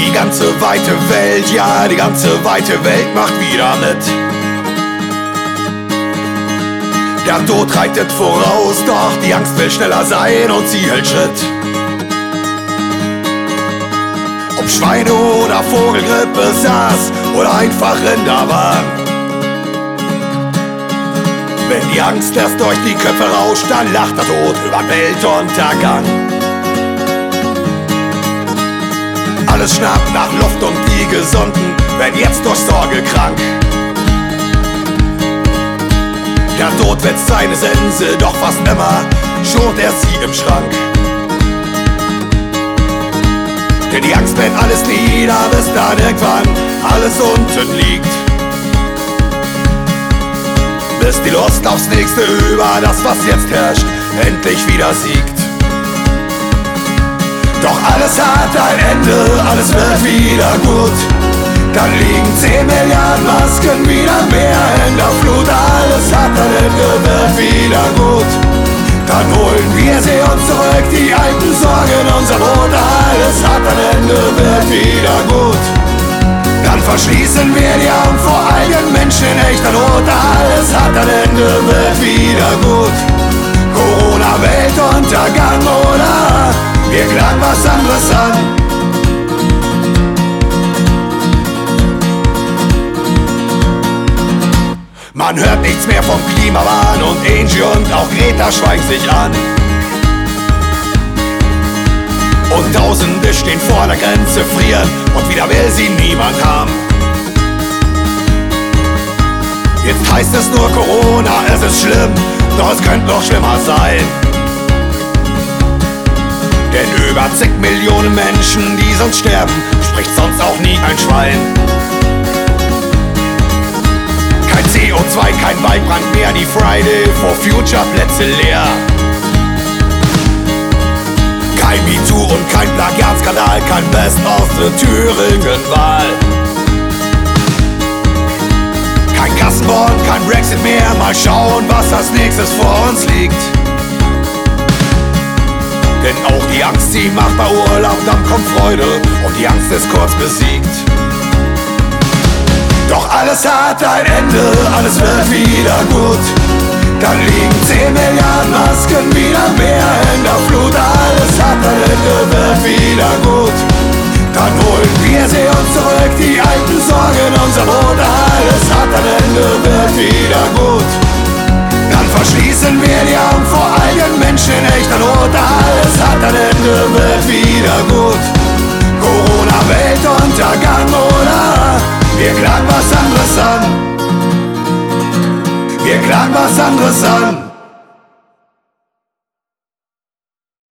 Die ganze weite Welt, ja, die ganze weite Welt macht wieder mit. Der Tod reitet voraus, doch die Angst will schneller sein und sie hält Schritt. Ob Schweine- oder Vogelgrippe saß oder einfach Rinderwahn. Wenn die Angst erst durch die Köpfe rauscht, dann lacht der Tod über Weltuntergang. Alles schnappt nach Luft und die Gesunden werden jetzt durch Sorge krank. Der Tod wetzt seine Sense, doch fast immer schont er sie im Schrank. Denn die Angst brennt alles nieder, bis dann irgendwann alles unten liegt. Bis die Lust aufs nächste über das, was jetzt herrscht, endlich wieder siegt. Doch alles hat ein Ende, alles wird wieder gut. Dann liegen 10 Milliarden Masken wieder mehr in der Flut. Alles hat ein Ende, wird wieder gut. Dann holen wir sie uns zurück, die alten Sorgen, unser Brot. Alles hat ein Ende, wird wieder gut. Dann verschließen wir die Augen vor all den Menschen in echter Not. Alles hat ein Ende, wird wieder gut. Corona, Weltuntergang oder wir klagen was anderes an. Man hört nichts mehr vom Klimawahn und Angie und auch Greta schweigen sich an. Und Tausende stehen vor der Grenze, frieren und wieder will sie niemand haben. Jetzt heißt es nur Corona, es ist schlimm, doch es könnte noch schlimmer sein. Denn über zig Millionen Menschen, die sonst sterben, spricht sonst auch nie ein Schwein. Kein CO2, kein Waldbrand mehr, die Friday for Future Plätze leer. Kein MeToo und kein Plagiatskandal, kein Best of the Thüringen-Wahl. Kein Gassenborn, kein Brexit mehr, mal schauen, was als nächstes vor uns liegt. Denn auch die Angst, sie macht bei Urlaub, dann kommt Freude und die Angst ist kurz besiegt. Doch alles hat ein Ende, alles wird wieder gut. Dann liegen 10 Milliarden Masken wieder mehr in der Flut. Alles hat ein Ende, wird wieder gut. Dann holen wir sie uns zurück, die alten Sorgen, unser Brot. Alles hat ein Ende, wird wieder gut. Dann verschließen wir die Augen vor all den Menschen in echter Not. Alles hat ein Ende, wird wieder gut. Corona, Weltuntergang oder wir klagen was anderes an. Wir klagen was anderes an.